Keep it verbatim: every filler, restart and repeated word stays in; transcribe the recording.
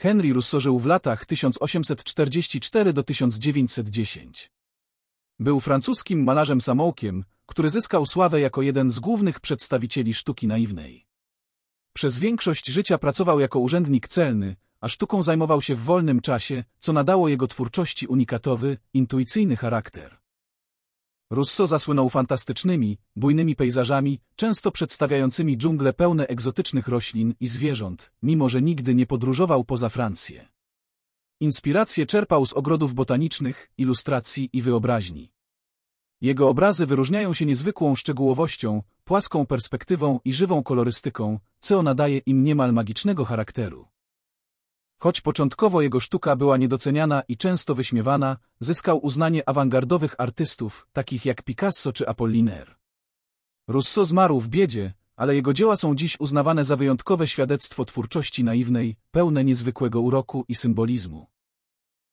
Henry Rousseau żył w latach tysiąc osiemset czterdziestym czwartym do tysiąc dziewięćset dziesiątego. Był francuskim malarzem samoukiem, który zyskał sławę jako jeden z głównych przedstawicieli sztuki naiwnej. Przez większość życia pracował jako urzędnik celny, a sztuką zajmował się w wolnym czasie, co nadało jego twórczości unikatowy, intuicyjny charakter. Rousseau zasłynął fantastycznymi, bujnymi pejzażami, często przedstawiającymi dżungle pełne egzotycznych roślin i zwierząt, mimo że nigdy nie podróżował poza Francję. Inspirację czerpał z ogrodów botanicznych, ilustracji i wyobraźni. Jego obrazy wyróżniają się niezwykłą szczegółowością, płaską perspektywą i żywą kolorystyką, co nadaje im niemal magicznego charakteru. Choć początkowo jego sztuka była niedoceniana i często wyśmiewana, zyskał uznanie awangardowych artystów, takich jak Picasso czy Apollinaire. Rousseau zmarł w biedzie, ale jego dzieła są dziś uznawane za wyjątkowe świadectwo twórczości naiwnej, pełne niezwykłego uroku i symbolizmu.